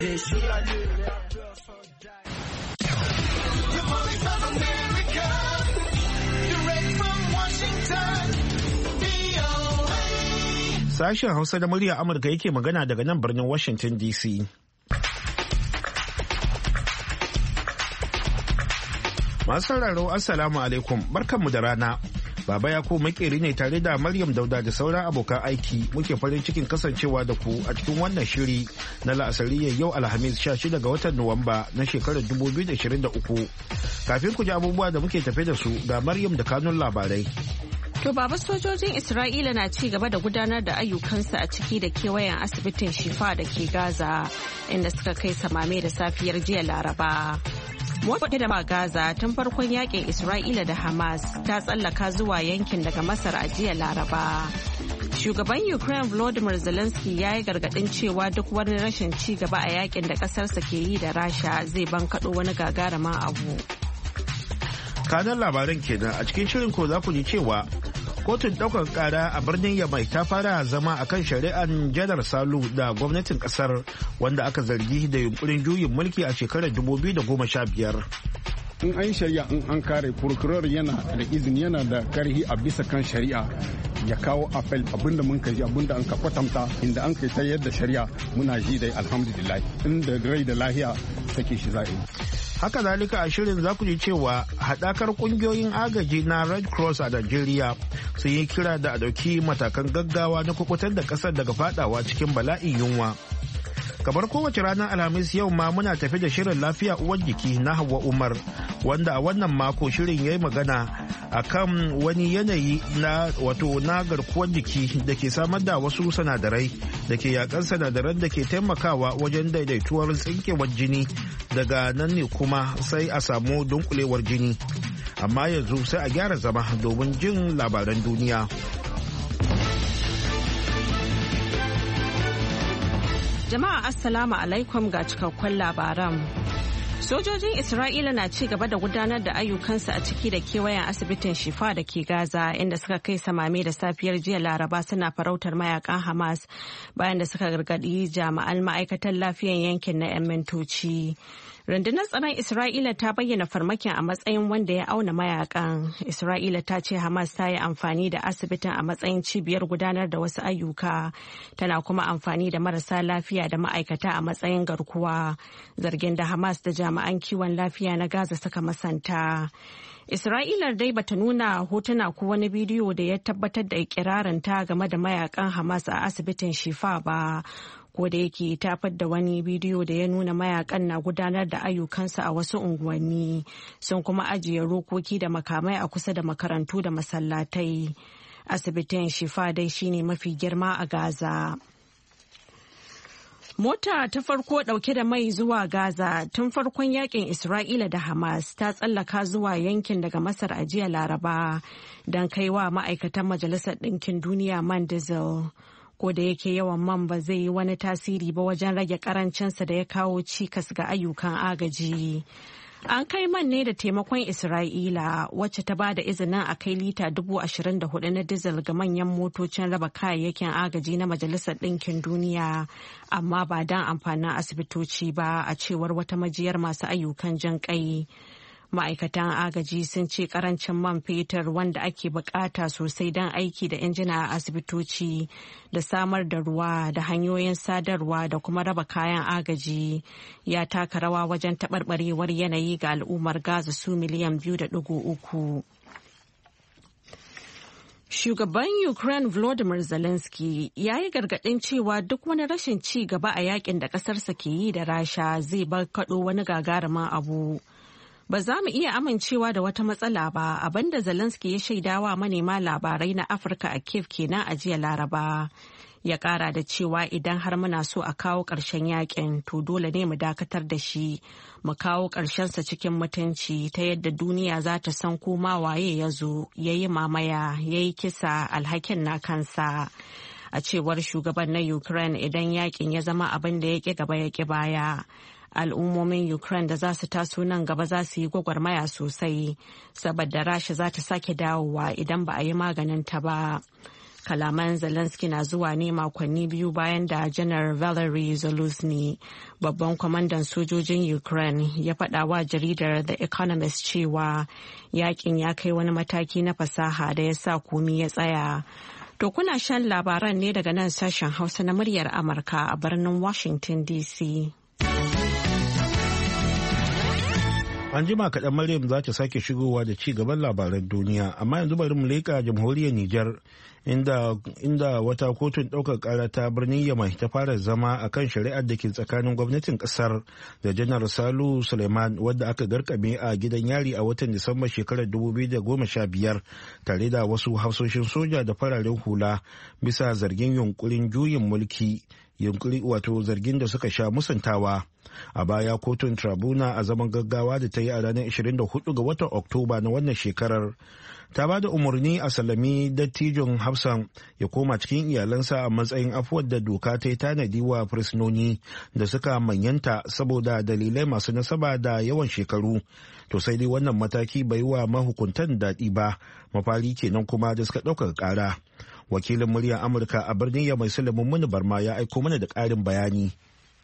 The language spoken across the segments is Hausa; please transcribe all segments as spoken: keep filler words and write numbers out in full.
Sashen Hausa da murya Amurka yake magana daga nan birnin Washington D C. Masu sauraro Assalamu alaikum, barkanmu da rana. Baba Yakubu makeri ne tare da Maryam Dauda da sauran abokan aiki muke farin cikin kasancewa da ku a cikin wannan shiri na la'asariyar yau Alhamis sha shida ga watan Nuwamba na shekarar dubu biyu da ashirin da uku. Kafin ku ji abubuwa da muke tafe da su ga Maryam da kanun labarai. To baba, sojojin Isra'ila na ci gaba da gudanar da ayyukansu a ciki da kewayen asibitin Shifa da ke Gaza inda suka kai samame da safiyar jiya Laraba. Mota da Gaza tun farkon yakin Isra'ila da Hamas ta tsallaka zuwa yankin daga Masar a jiya Laraba. Shugaban Ukraine Volodymyr Zelensky ya yi gargadin cewa duk wani rashin ci gaba a yakin da kasarsa ke yi da Rasha zai bankaɗo wani gagarumin abu. Kanan labaran kenan a cikin shirin ko za ku ji cewa kotun ɗaukar ƙara a birnin Yamai ta fara zama a kan shari'ar Janar Salu da gwamnatin ƙasar wanda aka zargi da yunkurin juyin mulki a shekarar dubu biyu da goma sha biyar. In an shari'a in an kare prokuror yana da izini yana da karhi a bisa kan shari'a ya kawo apel abinda mun kaji abinda an ka kwatanta inda an kai ta yadda shari'a muna ji dai alhamdulillah inda rai da lahiya sake shi za'i. Haka zalika a shirin za ku ji cewa haɗakar ƙungiyoyin agaji na Red Cross a Najeriya sun yi kira da a ɗauki matakan gaggawa na kukutar da ƙasar daga fadawa cikin bala'in yunwa. Kamar kowace ranar Alhamis yau ma muna tafi da shirin lafiya uwar jiki na Hauwa Umar wanda a wannan mako shirin ya yi magana a kan wani yanayi na wato na garkuwar jiki da ke samar da wasu sinadarai da ke yakan sinadaran da ke taimakawa wajen daidaituwar tsinkewar jini daga nan ne kuma sai a samu dunkulewar jini. Amma yanzu sai a gyara zama domin jin labaran duniya. Jama'a Assalamu alaikum ga cikakkun labaran. Sojojin Isra'ila na ci gaba da gudanar da ayyukansu a ciki da kewayen asibitin Shifa da ke Gaza inda suka kai samame da safiyar jiya Laraba suna farautar mayakan Hamas bayan da suka gargadi jami'an ma'aikatan lafiyan yankin na 'yan mintoci. Rundunar tsaron Isra'ila ta bayyana farmakin a matsayin wanda ya auna mayakan. Isra'ila ta ce Hamas ta yi amfani da asibitin a matsayin cibiyar gudanar da wasu ayyuka. Tana kuma amfani da marasa lafiya da ma'aikata a matsayin garkuwa. Zargin da Hamas da jami'an kiwon lafiya na Gaza suka masanta. Isra'ilar dai bata nuna hotuna ko wani bidiyo da ya tabbatar da ikirarinta game da mayakan Hamas a asibitin Shifa ba. Ko da yake ta fadda wani bidiyo da ya nuna mayakan na gudanar da ayyukansu a wasu unguwanni sun kuma ajiye rokoki da makamai a kusa da makarantu da masallatai. Asibitin Shifa dai shine mafi girma a Gaza. Mota ta farko dauke da mai zuwa Gaza tun farkon yakin Isra'ila da Hamas ta tsallaka zuwa yankin daga Masar a jiya Laraba don kaiwa ma'aikatan Majalisar Ɗinkin Duniya man diesel. Ko da yake yawan man ba zai yi wani tasiri ba wajen rage karancinsa da ya kawo cikas ga ayyukan agaji. An kai man ne da taimakon Isra'ila wacce ta ba da izinin a kai lita dubu ashirin da hudu na dizal ga manyan motocin raba kayayyakin agaji na Majalisar Ɗinkin Duniya, amma ba don amfanin asibitoci ba a cewar wata majiyar masu ayyukan jan ƙai. Ma'aikatan agaji sun ce karancin man fetur wanda ake bukata sosai don aiki da injina a asibitoci da samar da ruwa da hanyoyin sadarwa da kuma raba kayan agaji ya taka rawa wajen taɓarɓarewar yanayi ga al'ummar Gaza su miliyan biyu da ɗigo uku. Shugaban Ukraine Volodymyr Zelensky ya yi gargaɗin cewa duk wani rashin ci gaba a yakin da ƙasarsa ke yi da Rasha zai bar kaɗo wani gagarumin abu. Ba za mu iya amincewa da wata matsala ba, abinda Zelensky ya shaidawa manema labarai na Afirka a Kiev kenan a jiya Laraba. Ya kara da cewa idan har muna so a kawo ƙarshen yakin to dole ne mu dakatar da shi, mu kawo ƙarshensa cikin mutunci ta yadda duniya za ta san koma waye ya zo, ya yi mamaya, ya yi kisa, alhakin na kansa. A cewar shugaban na Ukraine idan yakin ya zama abin da ya ƙi gaba ya ƙi baya. Al'ummomin Ukraine da za su taso nan gaba za su yi gwagwarmaya sosai saboda Rasha za ta sake dawowa idan ba a yi maganin ta ba. Kalaman Zelensky na zuwa ne makonni biyu bayan da Janar Valery Zaluzny, babban kwamandan sojojin Ukraine, ya faɗa wa jaridar The Economist cewa yakin ya kai wani mataki na fasaha da ya sa komi ya tsaya. To kuna shan labaran ne daga nan sashen Hausa na muryar Amurka a birnin Washington D C. An jima kaɗan Maryam za ta sake shigowa da ci gaban labaran duniya, amma yanzu bari mu leƙa jamhuriyar Nijar inda, inda wata kotun ɗaukar ƙara ta birnin Yamai ta fara zama a kan shari'ar da ke tsakanin gwamnatin ƙasar da Janar Salu Suleiman wadda aka garkame a gidan yari a watan Disamba shekarar dubu biyu da goma sha biyar tare da wasu hafsoshin soja da fararen hula bisa zargin yunkurin juyin mulki. yunkuri wato zargin da suka sha musantawa. A baya kotun tribuna a zaman gaggawa da ta yi a ranar ashirin da hudu ga watan Oktoba na wannan shekarar ta ba da umarni a salami dattijon Hafsan ya koma cikin iyalansa a matsayin afuwar da doka ta yi tanadi wa fursunoni da suka manyanta saboda dalilai masu nasaba da yawan shekaru. To sai dai wannan mataki bai wa mahukuntan daɗi ba, mafari kenan kuma da suka ɗaukaka ƙara. Wakilin muryar Amurka a birnin Yamai Sulaiman Muni Barma ya aiko mana da ƙarin bayani.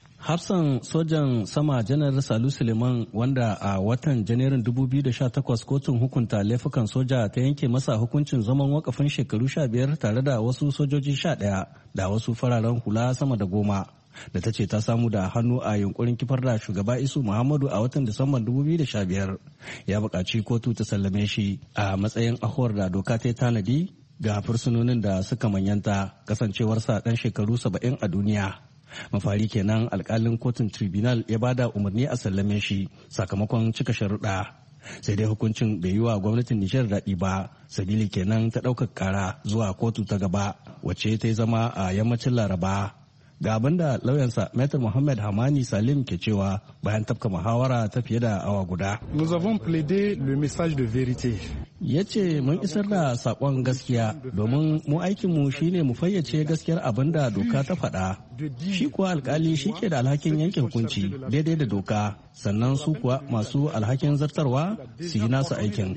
Hafsan sojan sama janar Salu Suleiman wanda a watan Janairun dubu biyu da sha takwas kotun hukunta laifukan soja ta yanke masa hukuncin zaman wakafin shekaru sha biyar tare da wasu sojoji sha ɗaya da wasu fararen hula sama da goma da ta ce ta samu da hannu a yunkurin kifar da shugaba Isu Muhammadu a watan Disamban dubu biyu da sha biyar ya buƙaci kotu ta sallame shi a matsayin ahuwar da doka ta tanadi ga fursunonin da suka manyanta kasancewarsa ɗan shekaru saba'in a duniya. Mafari kenan alkalin kotun tribunal ya bada umarni a sallame shi sakamakon cika sharuɗa. Sai dai hukuncin bai yi wa gwamnatin Nijar daɗi ba, sabili kenan ta ɗaukar ƙara zuwa kotu ta gaba wacce ta yi zama a yammacin Laraba. Ga abin da lauyansa Maitre Mohamed Hamani Salim ke cewa bayan tafka muhawara ta fiye da awa guda. Nous avons plaidé le message de vérité. Ya ce mun isar da saƙon gaskiya domin mu aikinmu shine mu fayyace gaskiyar abin da doka ta faɗa. Shi kuwa alkali shi ke da alhakin yanke hukunci daidai da doka, sannan su kuwa masu alhakin zartarwa su yi nasu aikin.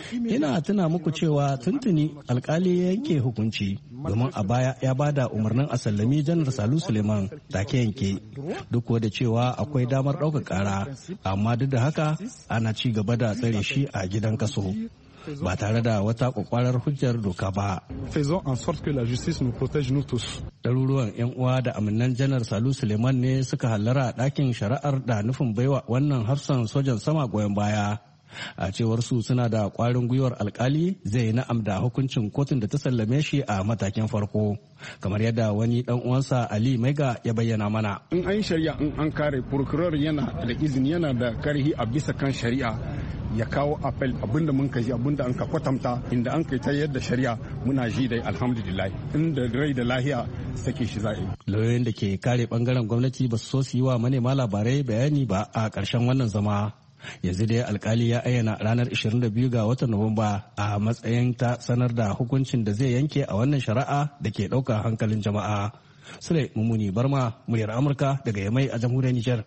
Ina tuna muku cewa tuntuni alkali ya yanke hukunci domin a baya ya bada umarnin a sallami janar Salu Suleiman take yanke, duk da cewa akwai damar ɗaukar ƙara, amma duk da haka ana ci gaba da tsare shi a gidan kaso. Ba tare da wata kwakwarar hujjar doka ba. Faisons en sorte que la justice nous protège nous tous. Ɗaruruwan 'yan uwa da aminan janar Salu Suleiman ne suka hallara a ɗakin shari'ar da nufin baiwa wannan hafsan sojan sama goyon baya. A cewar su suna da ƙwarin gwiwar alkali zai na'am da hukuncin kotun da ta sallame shi a matakin farko. Kamar yadda wani ɗan uwansa Ali Maiga ya bayyana mana. In an shari'a in an kare prokuror yana da izini yana da karhi a bisa kan shari'a ya kawo apel abinda mun ka ji abinda an ka kwatanta inda an kai ta yadda shari'a muna ji dai alhamdulillah inda rai da lahiya sake shi za'i. Lauyoyin da ke kare bangaren gwamnati ba su so su yi wa manema labarai bayani ba a ƙarshen wannan zama. Yanzu dai alkali ya ayyana ranar ashirin da biyu ga watan Nuwamba a matsayin ta sanar da hukuncin da zai yanke a wannan shari'a da ke ɗaukar hankalin jama'a. Sule Mummuni Barma, muryar Amurka daga Yamai a jamhuriyar Nijar.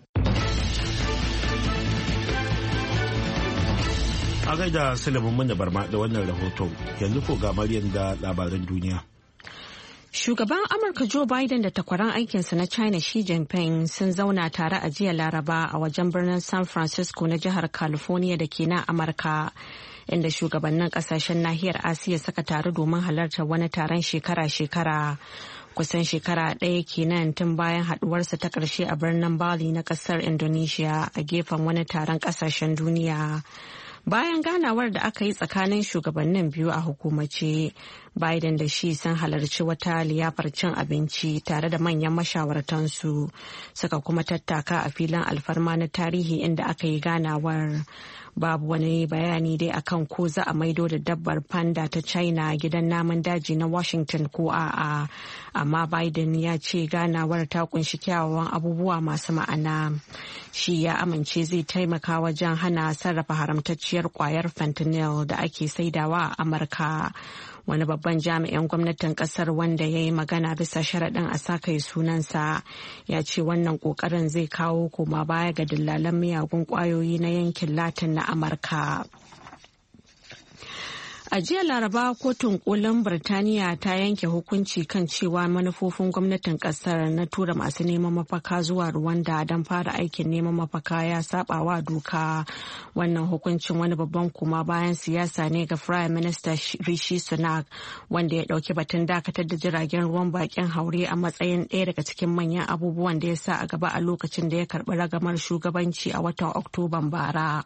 A gaida Sulaiman Muni Barma da wannan rahoto, yanzu ko ga Maryam da labaran duniya. Shugaban Amurka Joe Biden da takwaran aikinsa na China Xi Jinping sun zauna tare a jiya Laraba a wajen birnin San Francisco na jihar California da ke nan Amurka, inda shugabannin kasashen nahiyar Asiya suka taru domin halartar wani taron shekara-shekara. Kusan shekara ɗaya kenan tun bayan haduwarsa ta ƙarshe a birnin Bali na ƙasar Indonesia a gefen wani taron ƙasashen duniya. Bayan ganawar da aka yi tsakanin shugabannin biyu a hukumace, Biden da shi sun halarci wata liyafar cin abinci tare da manyan mashawartansu, suka kuma tattaka a filin alfarma na tarihi inda aka yi ganawar. Babu wani bayani dai akan ko za a maido da dabbar panda ta China gidan namun daji na Washington ko a'a, amma Biden ya ce ganawar ta kunshi kyawawan abubuwa masu ma'ana. Shi ya amince zai taimaka wajen hana sarrafa haramtacciyar kwayar fentanyl da ake saidawa a Amurka. Wani babban jami'in gwamnatin kasar wanda ya yi magana bisa sharaɗin a sa kai sunansa ya ce wannan ƙoƙarin zai kawo koma baya ga dillalan miyagun ƙwayoyi na yankin Latin na Amurka. A jiya Laraba kotun kolin Birtaniya ta yanke hukunci kan cewa manufofin gwamnatin kasar na tura masu neman mafaka zuwa Rwanda don fara aikin neman mafaka ya saba wa doka. Wannan hukuncin wani babban kuma bayan siyasa ne ga Prime Minister Rishi Sunak, wanda ya dauki batun dakatar da jiragen ruwan bakin haure a matsayin ɗaya daga cikin manyan abubuwan da ya sa a gaba a lokacin da ya karbi ragamar shugabanci a watan Oktoban bara.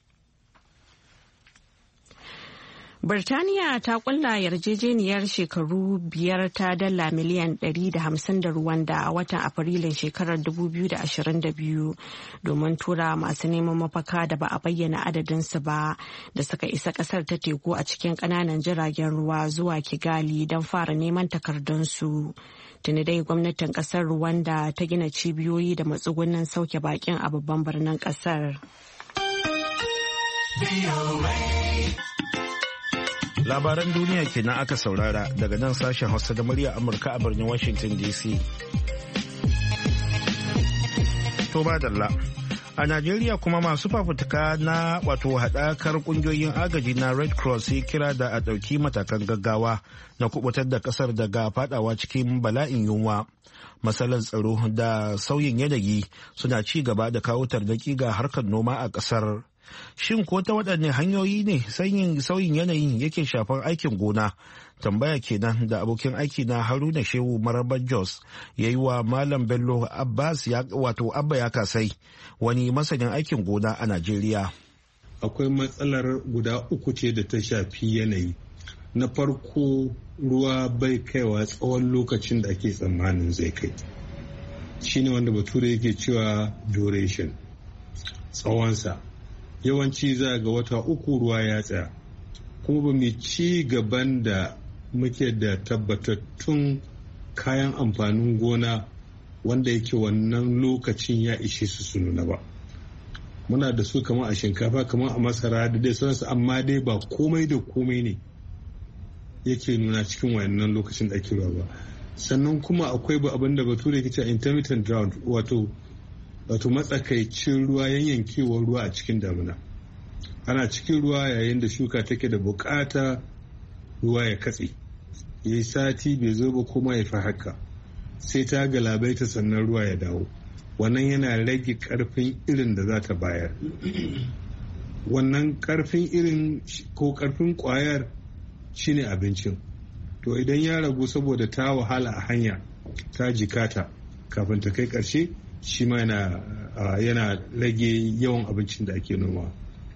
Birtaniya ta kulla yarjejeniyar shekaru biyar ta dala miliyan ɗari da hamsin da Rwanda a watan Afrilun shekarar dubu biyu da ashirin da biyu domin tura masu neman mafaka da ba a bayyana adadinsu ba da suka isa kasar ta teku a cikin ƙananan jiragen ruwa zuwa Kigali don fara neman takardunsu. Tuni dai gwamnatin kasar Rwanda ta gina cibiyoyi da matsugunan sauke bakin a babban birnin kasar. Labaran duniya kenan aka saurara daga nan sashen Hausa da murya Amurka a birnin Washington D C. To badalla. A Najeriya kuma masu fafutuka na wato haɗakar ƙungiyoyin agaji na Red Cross sai kira da a ɗauki matakan gaggawa na kubutar da ƙasar daga fadawa cikin bala'in yunwa. Matsalar tsaro da sauyin yanayi suna ci gaba da kawo tarnaki ga harkar noma a ƙasar. Shin ko ta waɗanne hanyoyi ne sauyin yanayin yake shafar aikin gona? Tambaya kenan da abokin aiki na Haruna Shehu Marabar Jos ya yi wa Malam Bello Abbas wato Abba ya kasai wani masanin aikin gona a Najeriya. Akwai matsalar guda uku ce da ta shafi yanayi. Na farko, ruwa bai kaiwa tsawon lokacin da ake tsammanin zai kai. Shine wanda bature yake cewa duration, tsawonsa. Yawanci za ga wata uku ruwa ya tsaya, kuma ba mu ci gaban da muke da tabbatattun kayan amfanin gona wanda yake wannan lokacin ya ishe su su nuna ba. Muna da su kamar a shinkafa, kamar a masara da dai sauransu, amma dai ba komai da komai ne yake nuna cikin wannan lokacin da ake ruwa ba. Sannan kuma akwai ba abin da bature yake cewa intermittent drought, wato wato matsakaicin ruwa, yanyankewar ruwa a cikin damuna. Ana cikin ruwa yayin da shuka take da bukata ruwa ya katse, ya yi sati bai zo ba kuma ya fi haka, sai ta galabaita sannan ruwa ya dawo. Wannan yana rage karfin irin da za ta bayar. Wannan karfin irin ko karfin kwayar shine abincin. To idan ya ragu saboda ta wahala a hanya, ta jikata kafin ta kai ƙarshe, shi ma yana, uh, yana rage yawan abincin da ake noma.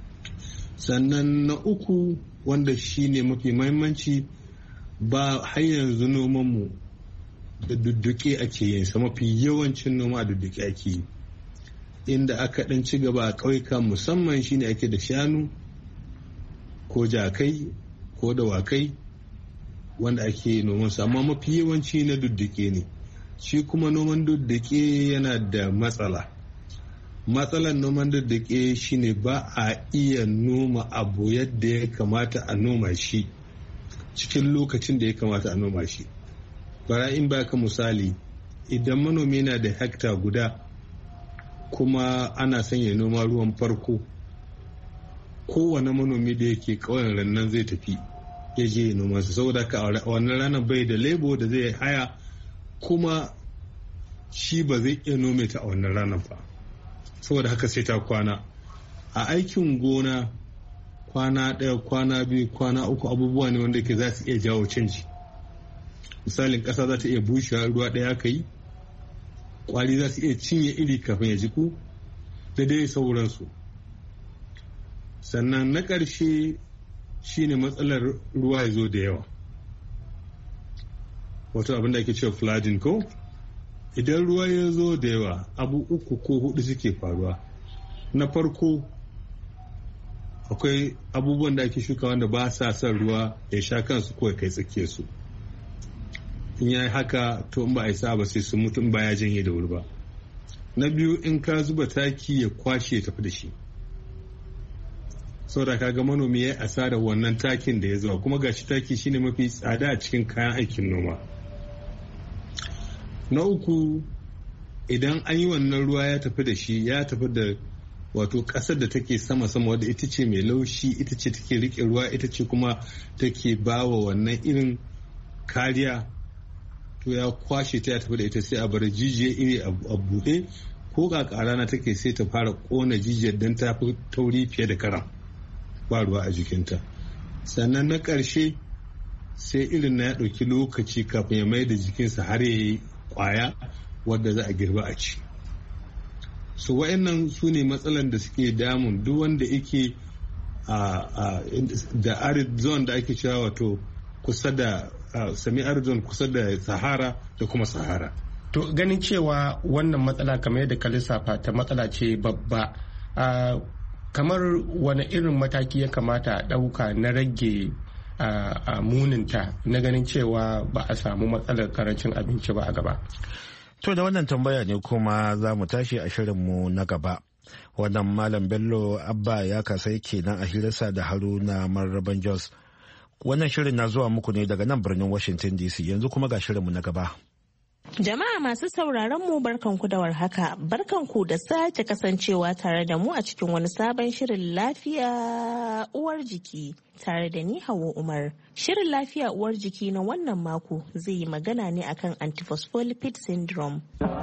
Sannan na uku, wanda shi ne mafi mahimmanci, ba har yanzu nomanmu da dudduke ake yin sa. Mafi yawancin noma a dudduke ake yi. Inda aka ɗan ci gaba a ƙauyuka musamman shine ake da shanu ko jakai ko dawakai wanda ake noman su, amma mafi yawanci na dudduke ne. Shi kuma noman dudduke yana da matsala. Matsalar noman dudduke shine ba a iya noma abu yadda ya kamata a noma shi cikin lokacin da ya kamata a noma shi. Bara in baka misali, idan manomi yana da hekta guda kuma ana son ya noma ruwan farko, kowane manomi da yake ƙauyen rannan zai tafi ya je ya noma su, saboda ka a wannan ranar bai da lebo da zai haya, kuma shi ba zai iya nome ta a wannan ranar ba, saboda haka sai ta kwana a aikin gona. Kwana ɗaya, kwana biyu, kwana uku abubuwa ne wanda ke za su iya jawo canji. Misalin ƙasa za ta iya bushewa, ruwa ɗaya ka yi, ƙwari za su iya cinye iri kafin ya jiku da dai sauransu. Sannan na ƙarshe shine matsalar ruwa ya zo da yawa, wato abin da ake cewa flooding ko. Idan ruwa ya zo da yawa, abu uku ko hudu suke faruwa. Na farko, akwai abubuwan da ake shuka wanda ba sa son ruwa ya sha kansu ko ya kai tsakiyar su. In ya yi haka, to in ba a yi sa ba sai su mutu in ba ya janye da wuri ba. Na biyu, in ka zuba taki ya kwashe ya tafi da shi, saboda kaga manomi ya yi asarar wannan takin da ya zuwa, kuma gashi taki shine mafi tsada a cikin kayan aikin noma. Na uku, idan an yi wannan ruwa ya tafi da shi, ya tafi da wato ƙasar da take sama-sama wadda ita ce mai laushi, ita ce take riƙe ruwa, ita ce kuma take ba wa wannan irin kariya, to ya kwashe ta ya tafi da ita sai a bar jijiyar iri a buɗe, ko ga rana take sai ta fara ƙona jijiyar don ta fi tauri fiye da karam, ba ruwa a jikinta. Sannan na ƙarshe sai irin na ya ɗauki lokaci kafin ya mai da jikinsa har ya yi ƙwaya wadda za a girba a ci. So wa'annan su ne matsalan da suke damun duk wanda yake da arid zone da ake cewa wato kusa da semi arid zone kusa da sahara da kuma sahara. To ganin cewa wannan matsala kamar yadda ka lissafa ta matsala ce babba, kamar wani irin mataki ya kamata a ɗauka na rage a muninta na ganin cewa ba a samu matsalar karancin abinci ba a gaba? To da wannan tambaya ne kuma za mu tashi a shirinmu na gaba. Wannan Malam Bello Abba ya kasai kenan a hirarsa da Haruna Marraban Jos. Wannan shirin na zuwa muku ne daga nan birnin Washington D C, yanzu kuma ga shirinmu na gaba. Jama'a masu sauraron mu barkanku da warhaka, barkanku da sake kasancewa tare da mu a cikin wani sabon shirin lafiya uwar jiki tare da ni Hauwa Umar. Shirin lafiya uwar jiki na wannan mako zai yi magana ne akan antiphospholipid syndrome.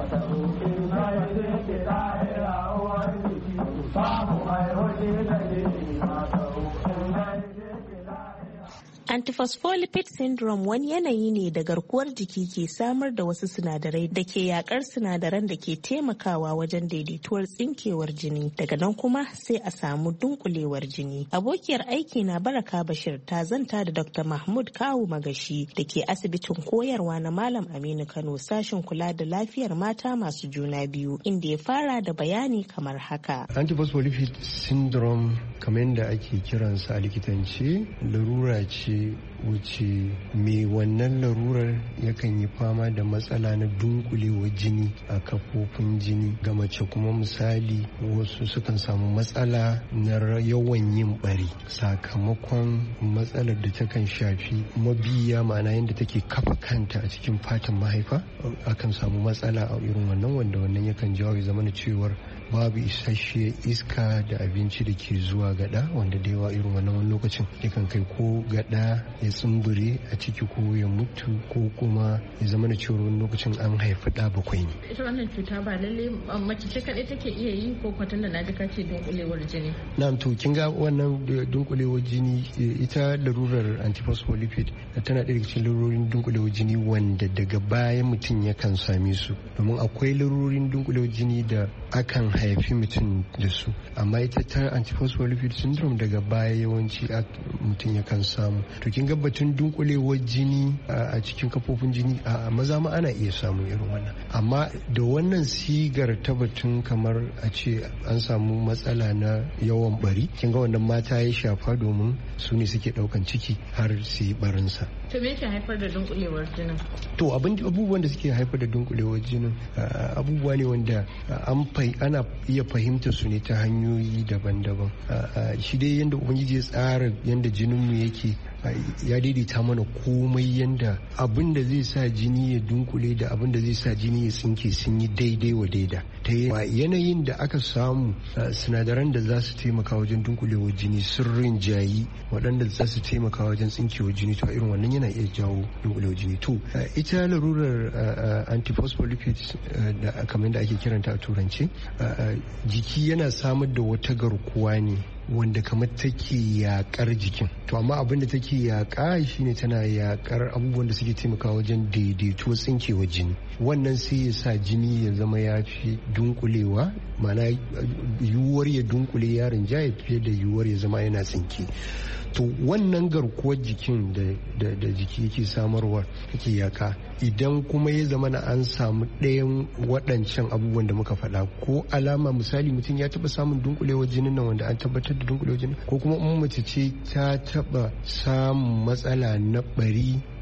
Antiphospholipid syndrome wani yanayi ne da garkuwar jiki ke samar da wasu sinadarai da ke yakar sinadaran da ke taimakawa wajen daidaituwar tsinkewar jini, daga nan kuma sai a samu dunkulewar jini. Abokiyar aiki na Baraka Bashir ta zanta da Doctor Mahmud Kawu Magashi da ke asibitin koyarwa na Malam Aminu Kano sashen kula da lafiyar mata masu juna biyu, inda ya fara da bayani kamar haka. Antiphospholipid syndrome kamar yadda ake kiransa a likitance larura ce wuce mai wannan larurar yakan yi fama da matsala na dunkulewar jini a kafofin jini ga mace, kuma misali wasu sukan samu matsala na yawan yin bari sakamakon matsalar da takan shafi mabiya, ma'ana yadda take kafa kanta a cikin fatan mahaifa, akan samu matsala a irin wannan, wanda wannan yakan jawo ya zama na cewar babu isasshe iska da abinci da ke zuwa gada, wanda da yawa irin wannan wani lokacin yakan kai ko gada ya tsumbure a ciki ko ya mutu, ko kuma ya zama da cewa wani lokacin an haifi ɗa bakwai ne. Ita wannan cuta ba lalle mace ce kaɗai take iya yi, ko kwatan da na ji kace dunkulewar jini? Na'am, to kin ga wannan dunkulewar jini, ita larurar antiphospholipid tana ɗaya daga cikin larurorin dunkulewar jini wanda daga baya mutum yakan same su, domin akwai larurorin dunkulewar jini da akan haifi mutum da su, amma ita ta antiphospholipid syndrome daga baya yawanci mutum yakan samu. To kin ga batun dunkulewar jini a cikin kafofin jini a maza ma ana iya samun irin wannan, amma da wannan sigar ta batun kamar a ce an samu matsala na yawan bari, kin ga wannan mata ya shafa, domin su ne suke daukan ciki har su yi barinsa. To me yake haifar da dunkulewar jinin? To abin abubuwan da suke haifar da dunkulewar jinin abubuwa ne wanda an ana iya fahimta su ne ta hanyoyi daban-daban. Shi dai yadda ubangiji ya tsara yadda jininmu yake ya daidaita mana komai, yanda abin da zai sa jini ya dunkule da abin da zai sa jini ya tsinke sun yi daidai wa daida, ta yanayin da aka samu sinadaran da za su taimaka wajen dunkulewar jini sun rinjayi waɗanda za su taimaka wajen tsinkewar jini, to irin wannan yana iya jawo dunkulewar jini. To ita larurar antiphospholipid da kamar da ake kiranta a turance, jiki yana samar da wata garkuwa ne wanda kamar take yakar jikin, to amma abin da take yaka shine tana yakar abubuwan da suke taimakawa wajen daidaito tsinkewar jini. Wannan sai ya sa jini ya zama ya fi dunkulewa, ma'ana yiwuwar ya dunkule yarin jaya fiye da yiwuwar ya zama yana tsinke. To wannan garkuwar jikin da jiki yake samarwa yake yaka, idan kuma ya zama na an samu ɗayan waɗancan abubuwan da muka faɗa, ko alama misali mutum ya taɓa samun dunkulewar jinin nan wanda an tabbatar da dunkulewar jinin, ko kuma in mace ce ta taɓa samun matsala na ɓari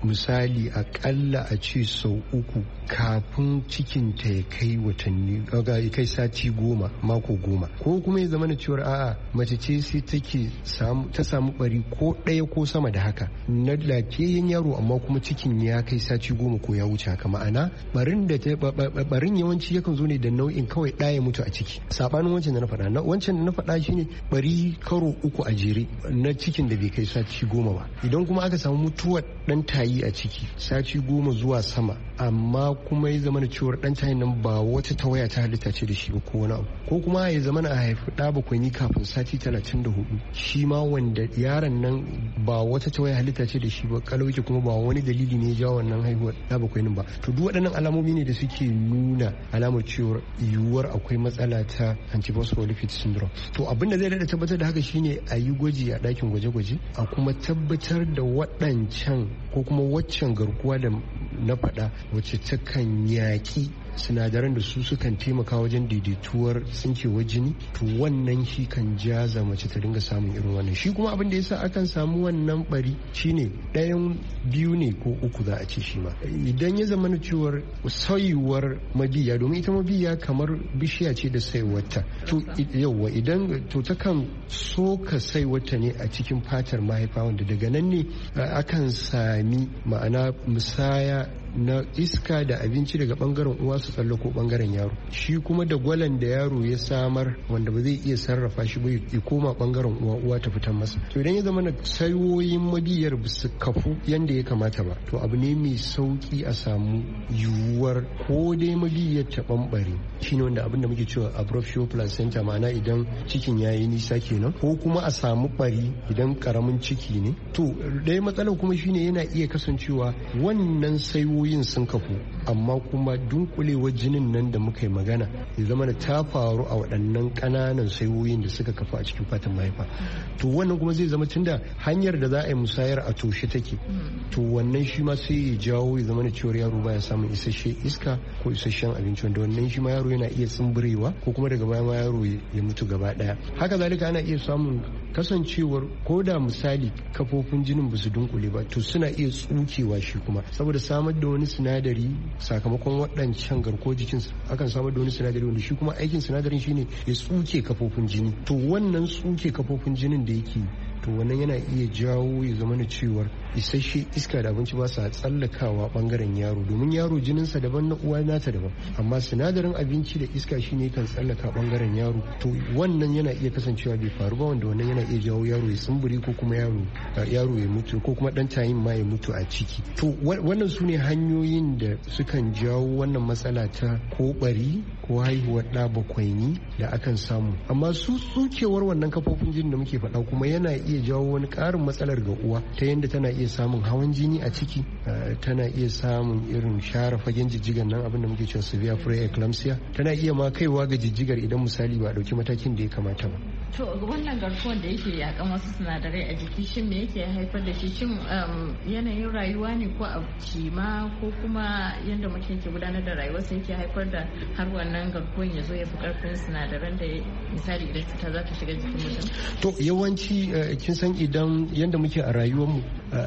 misali akalla a ce sau uku kafin cikin ta ya kai watanni ya kai sati goma mako goma, ko kuma ya zama na cewar a'a mace ce sai take ta samu bari ko ɗaya ko sama da haka na lafiyayyen yaro amma kuma cikin ya kai sati goma ko ya wuce haka. Ma'ana barin da barin yawanci yakan zo ne da nau'in kawai ɗaya mutu a ciki, sabanin wancan da na faɗa. Wancan da na faɗa shine bari karo uku a jere na cikin da bai kai sati goma ba. Idan kuma aka samu mutuwar ɗan tayi a ciki sati goma zuwa sama, amma kuma ya zama da cewar ɗan tayin nan ba wata tawaya ta halitta ce da shi ba ko wani abu, ko kuma ya zama a haifi ɗa bakwai ni kafin sati talatin da hudu, shi ma wanda yaron nan ba wata tawaya halitta ce da shi ba, kalau yake kuma ba wani dalili ne ya jawo wannan haihuwar ɗa bakwai ba. To duk waɗannan alamomi ne da suke nuna alamar cewar yiwuwar akwai matsala ta antiphospholipid syndrome. To abin da zai daɗa tabbatar da haka shine a yi gwaji a ɗakin gwaje-gwaje, a kuma tabbatar da waɗancan ko kuma waccan garkuwa da na faɗa wacce takan yaƙi sinadaran da su sukan taimaka wajen daidaituwar tsinkewar jini, to wannan shi kan jaza mace ta dinga samun irin wannan. Shi kuma abin da yasa akan samu wannan bari shine ɗayan biyu ne ko uku za a ce shi ma. Idan ya zama na cewar sayuwar mabiya, domin ita mabiya kamar bishiya ce da saiwarta, to yauwa idan to takan soka saiwarta ne a cikin fatar mahaifa, wanda daga nan ne akan sami ma'ana musaya na iska da abinci daga bangaren uwa su tsallako bangaren yaro, shi kuma da gwalan da yaro ya samar wanda ba zai iya sarrafa shi ba ya koma bangaren uwa uwa ta fitan masa. To idan ya zama na sayoyin mabiyar ba su kafu yanda ya kamata ba, to abu ne mai sauki a samu yiwuwar ko dai mabiyar ta bambare, shine wanda abin da muke cewa abruptio placenta, ma'ana idan cikin yayi nisa kenan, ko kuma a samu bari idan karamin ciki ne. To ɗaya matsalar kuma shine yana iya kasancewa wannan sayo yin sun kafu, amma kuma dunkulewar jinin nan da muka yi magana ya zama da ta faru a waɗannan ƙananan sayoyin da suka kafu a cikin fatan mahaifa. To wannan kuma zai zama tunda hanyar da za a yi musayar a toshe take, to wannan shi ma sai ya jawo ya zama da cewar yaro baya samun isasshe iska ko isasshen abinci, wanda wannan shi ma yaro yana iya tsumburewa ko kuma daga baya ma yaro ya mutu gaba ɗaya. Haka zalika ana iya samun kasancewar ko da misali kafofin jinin ba su dunkule ba, to suna iya tsukewa shi kuma saboda samar da wani sinadari sakamakon waɗancan garkuwar jikin akan samar da wani sinadari wanda shi kuma aikin sinadarin shine ya tsuke kafofin jini. To wannan tsuke kafofin jinin da yake, to wannan yana iya jawo ya zama na cewar isasshe iska da abinci ba sa tsallakawa bangaren yaro, domin yaro jininsa daban na uwa nata daban, amma sinadarin abinci da iska shine kan tsallaka bangaren yaro. To wannan yana iya kasancewa bai faru ba, wanda wannan yana iya jawo yaro ya tsumbure ko kuma yaro yaro ya mutu ko kuma dan tayin ma ya mutu a ciki. To wannan su ne hanyoyin da sukan jawo wannan matsala ta ko bari ko haihuwar ɗa bakwaini da akan samu. Amma su tsukewar wannan kafofin jini da muke faɗa kuma yana iya jawo wani ƙarin matsalar ga uwa, ta yadda tana iya samun hawan jini a ciki, tana iya samun irin share fagen jijjigar nan abinda muke cewa severe preeclampsia, tana iya ma kaiwa ga jijjigar idan misali ba a ɗauki matakin da ya kamata ba. To wannan garkuwar da yake yakan wasu sinadarai a jiki, shin me yake haifar da shi? Shin yanayin rayuwa ne ko a cima ko kuma yadda mutum ke gudanar da rayuwarsa yake haifar da har wannan garkuwar ya zo ya fi karfin sinadaran da misali idan cuta za ta shiga jikin mutum? To yawanci kin san idan yadda muke a rayuwarmu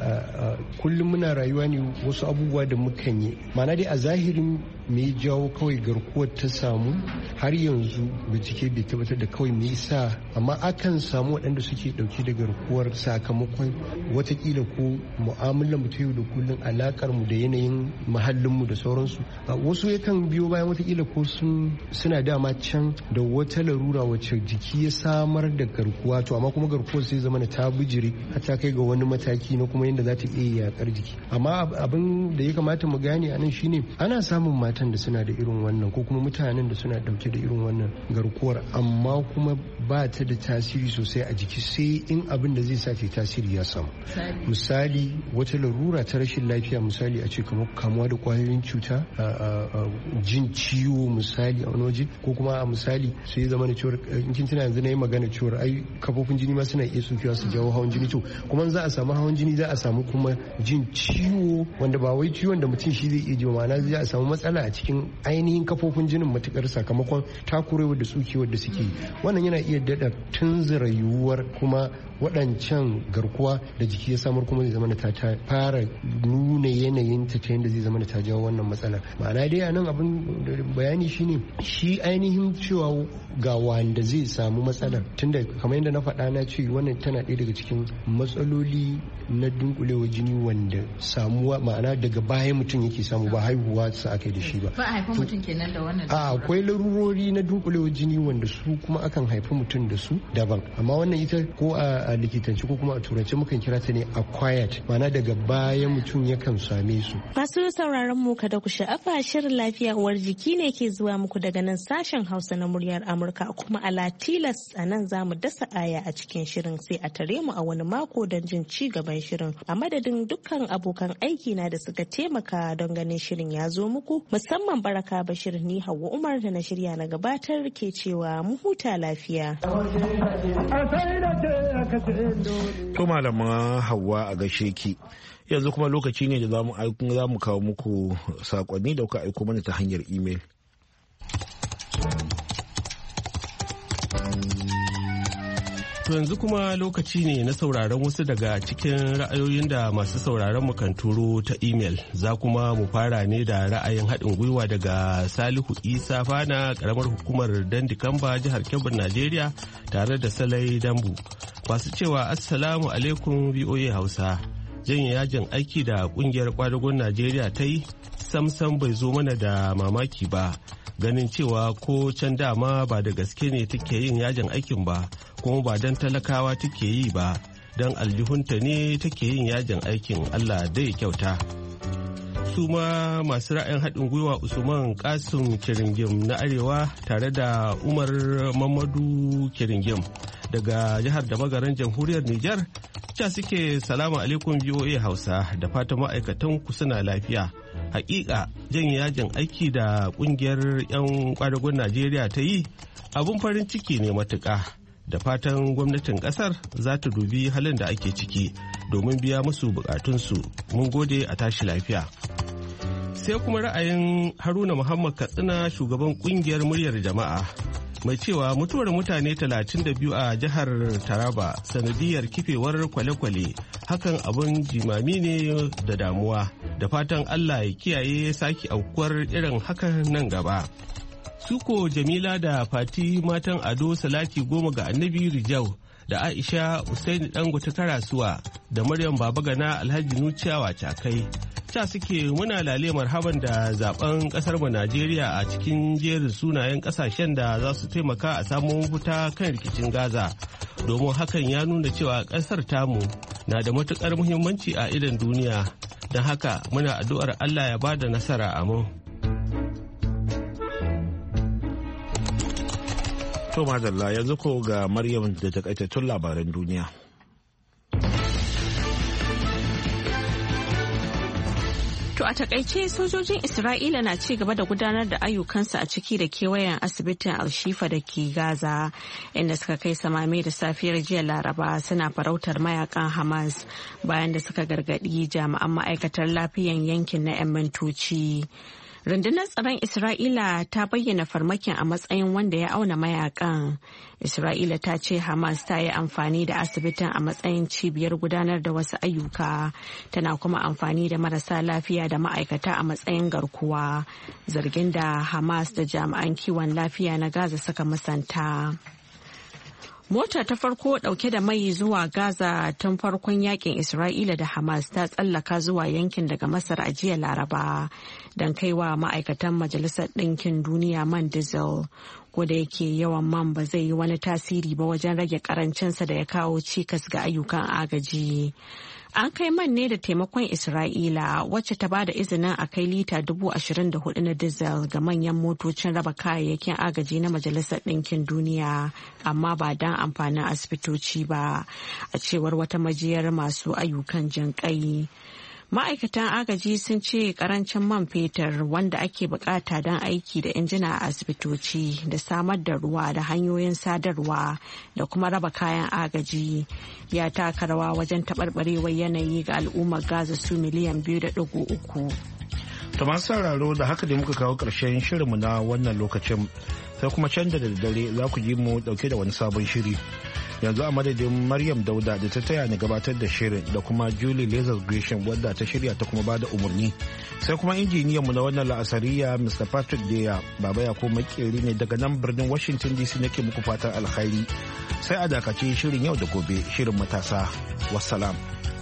kullum muna rayuwa ne wasu abubuwa da mukan yi, ma'ana dai a zahirin me jawo kawai garkuwar ta samu har yanzu bincike bai tabbatar da kawai me yasa, amma akan samu waɗanda suke ɗauke da garkuwar sakamakon watakila ko mu'amalar mu ta yau da kullum, alakar mu da yanayin muhallin mu da sauransu. Wasu yakan biyo bayan watakila ko sun suna dama can da wata larura wacce jiki ya samar da garkuwa, to amma kuma garkuwar sai zama ta bijire har ta kai ga wani mataki na kuma yadda za ta iya yakar jiki. Amma abin da ya kamata mu gane anan shine ana samun matan da suna da irin wannan ko kuma mutanen da suna dauke da irin wannan garkuwar, amma kuma ba ta da tasiri sosai a jiki sai in abin da zai sa ta tasiri ya samu. Misali wata larura ta rashin lafiya, misali a ce kamar kamuwa da kwayoyin cuta, jin ciwo misali a wani waje, ko kuma a misali sai ya zama da cewar in kin tuna yanzu na yi magana cewar ai kafofin jini ma suna iya tsukewa su jawo hawan jini. To kuma za a samu hawan jini za a samu kuma jin ciwo wanda ba wai ciwon da mutum shi zai iya ji, ma'ana za a samu matsala a cikin ainihin kafofin jinin matukar sakamakon takurewar da tsukewar da suke. Wannan yana iya dada tunzura yiwuwar kuma waɗancan garkuwa da jiki ya samar kuma zai zama ta fara nuna yanayin ta ta yadda zai zama ta jawo wannan matsalar. Ma'ana dai a nan abin bayani shine shi ainihin cewa ga wanda zai samu matsalar, tunda kamar yadda na faɗa na ce wannan tana ɗaya daga cikin matsaloli na dunkulewar jini wanda samuwa ma'ana daga baya mutum yake samu ba haihuwa sa aka yi da shi ba. Ba a haifi mutum kenan da wannan. A akwai larurori na dunkulewar jini wanda su kuma akan haifi mutum da su daban, amma wannan ita ko a likitanci ko kuma a turanci mukan kira ta ne acquired, ma'ana daga baya mutum yakan same su. Masu sauraron mu kada ku sha'afa, shirin lafiya uwar jiki ne ke zuwa muku daga nan sashen Hausa na muryar Amurka, kuma a Latilas a nan za mu dasa aya a cikin shirin, sai a tare mu a wani mako don jin ci gaban shirin. A madadin dukkan abokan aiki na da suka taimaka don ganin shirin ya zo muku, musamman Baraka Bashir, ni Hauwa Umar da na shirya na gabatar ke cewa mu huta lafiya. To malama Hauwa a gaishe ki. Yanzu kuma lokaci ne da za mu kawo muku sakonni da kuka aiko mana ta hanyar imel. To yanzu kuma lokaci ne na sauraron wasu daga cikin ra'ayoyin da masu sauraron mu kan turo ta imel. Za kuma mu fara ne da ra'ayin haɗin gwiwa daga Salihu Isa Fana, ƙaramar hukumar Dandikamba, jihar Kebbi, Najeriya, tare da Salai Dambu. Masu cewa Assalamu alaikum V O A Hausa. Janye yajin aiki da ƙungiyar kwadagon Najeriya ta yi samsam bai zo mana da mamaki ba. Ganin cewa ko can dama ba da gaske ne take yin yajin aikin ba, kuma ba don talakawa take yi ba, don aljihunta ne take yin yajin aikin. Allah dai kyauta. Su ma masu ra'ayin haɗin gwiwa Usman Kasim Kiringim na Arewa tare da Umar Mamadu Kiringim daga jihar da magaran jamhuriyar Nijar, ca suke salamu alaikum V O A Hausa, da fatan ma'aikatan ku suna lafiya. Hakika jan yajin aiki da kungiyar 'yan kwadagon Najeriya ta yi abun farin ciki ne matuƙa, da fatan gwamnatin ƙasar za ta dubi halin da ake ciki domin biya musu bukatunsu. Mun gode, a tashi lafiya. Sai kuma ra'ayin Haruna Muhammad Katsina, shugaban kungiyar muryar jama'a, mai cewa mutuwar mutane talatin da biyu a jihar Taraba sanadiyar kifewar kwale-kwale hakan abun jimami ne da damuwa, da fatan Allah ya kiyaye sake aukuwar irin hakan nan gaba. Suko Jamila da Fati matan Ado Salati Goma ga Annabi Rijau, da Aisha Usaini Dangote Karasuwa, da Maryam Babagana Alhaji Nuciyawa Cakai. Ca suke muna lale marhaban da zaben kasar mu Najeriya a cikin jerin sunayen kasashen da za su taimaka a samu mafita kan rikicin Gaza, domin hakan ya nuna cewa kasar tamu na da matukar muhimmanci a idon duniya. Don haka muna addu'ar Allah ya bada nasara, amin. To madalla, yanzu ko ga Maryam da takaitattun labaran duniya. To a takaice, sojojin Isra'ila na ci gaba da gudanar da ayyukansu a ciki da kewayen asibitin Al-Shifa da ke Gaza, inda suka kai samame da safiyar jiya Laraba suna farautar mayakan Hamas bayan da suka gargadi jami'an ma'aikatar lafiyan yankin na 'yan mintoci. Rundunar tsaron Isra'ila ta bayyana farmakin a matsayin wanda ya auna mayakan. Isra'ila ta ce Hamas ta yi amfani da asibitin a matsayin cibiyar gudanar da wasu ayyuka, tana kuma amfani da marasa lafiya da ma'aikata a matsayin garkuwa, zargin da Hamas da jami'an kiwon lafiya na Gaza suka musanta. Mota ta farko dauke da mai zuwa Gaza tun farkon yakin Isra'ila da Hamas ta tsallaka zuwa yankin daga Masar a jiya Laraba don kaiwa ma'aikatan Majalisar Ɗinkin Duniya man diesel. Ko da yake yawan man ba zai yi wani tasiri ba wajen rage karancinsa da ya kawo cikas ga ayyukan agaji. An kai man ne da taimakon Isra'ila, wacce ta ba da izinin a kai lita dubu ashirin da hudu na diesel ga manyan motocin raba kayayyakin agaji na Majalisar Ɗinkin Duniya, amma ba don amfanin asibitoci ba, a cewar wata majiyar masu ayyukan jinƙai. Ma'aikatan agaji sun ce karancin man fetur, wanda ake bukata don aiki da injina a asibitoci da samar da ruwa da hanyoyin sadarwa da kuma raba kayan agaji, ya taka rawa wajen taɓarɓarewar yanayi ga al'ummar Gaza su miliyan biyu da ɗigo uku. To masu sauraro, da haka ne muka kawo ƙarshen shirinmu na wannan lokacin, sai kuma can da daddare za ku ji mu ɗauke da wani sabon shiri. yanzu a madadin Maryam Dauda da ta taya ni gabatar da shirin da kuma Julie Lazarus Gresham wadda ta shirya ta kuma bada umarni sai kuma injiniyan mu na wannan la'asariya Mister Patrick Deya. Baba ya ko makeri ne daga nan birnin Washington D C nake muku fatan alkhairi sai a dakace shirin yau da gobe shirin matasa. Wassalam.